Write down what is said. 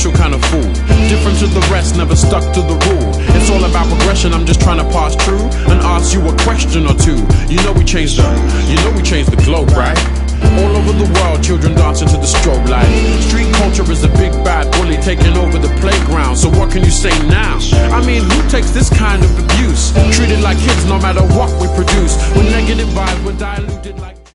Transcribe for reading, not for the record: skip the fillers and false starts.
special kind of fool. Different to the rest, never stuck to the rule. It's all about progression, I'm just trying to pass through and ask you a question or two. You know we changed the globe, right? All over the world, children dancing to the strobe light. Street culture is a big bad bully taking over the playground. So what can you say now? I mean, who takes this kind of abuse? Treated like kids no matter what we produce. With negative vibes, we're diluted like